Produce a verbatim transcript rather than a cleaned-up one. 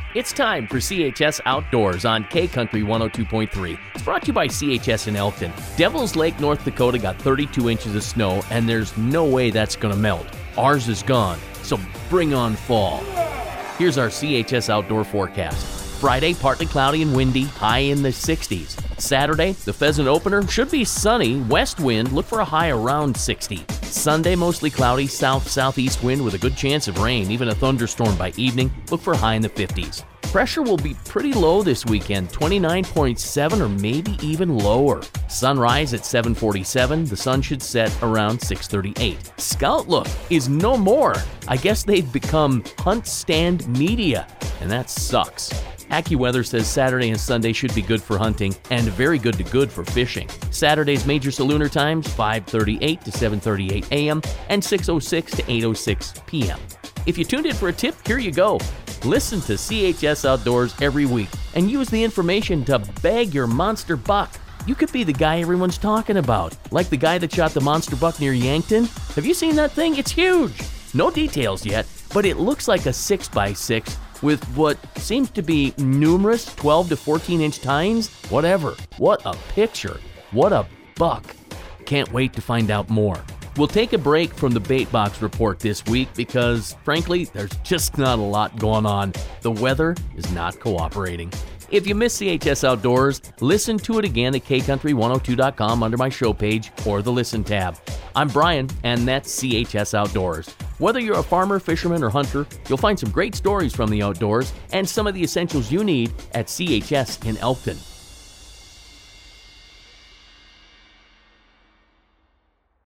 It's time for C H S Outdoors on K-Country one oh two point three. It's brought to you by C H S in Elkton. Devil's Lake, North Dakota got thirty-two inches of snow, and there's no way that's going to melt. Ours is gone, so bring on fall. Here's our C H S Outdoor forecast. Friday, partly cloudy and windy, high in the sixties. Saturday, the pheasant opener should be sunny, west wind, look for a high around sixty. Sunday, mostly cloudy, south-southeast wind with a good chance of rain, even a thunderstorm by evening, look for a high in the fifties. Pressure will be pretty low this weekend, twenty-nine point seven or maybe even lower. Sunrise at seven forty-seven, the sun should set around six thirty-eight. Scout Look is no more. I guess they've become hunt stand media, and that sucks. AccuWeather says Saturday and Sunday should be good for hunting and very good to good for fishing. Saturday's major salooner times five thirty-eight to seven thirty-eight a.m. and six oh six to eight oh six p.m. If you tuned in for a tip, here you go. Listen to C H S Outdoors every week and use the information to bag your monster buck. You could be the guy everyone's talking about, like the guy that shot the monster buck near Yankton. Have you seen that thing? It's huge. No details yet, but it looks like a six by six with what seems to be numerous twelve to fourteen inch tines. Whatever. What a picture. What a buck. Can't wait to find out more. We'll take a break from the Bait Box report this week because, frankly, there's just not a lot going on. The weather is not cooperating. If you miss C H S Outdoors, listen to it again at K Country one oh two dot com under my show page or the Listen tab. I'm Brian, and that's C H S Outdoors. Whether you're a farmer, fisherman, or hunter, you'll find some great stories from the outdoors and some of the essentials you need at C H S in Elkton.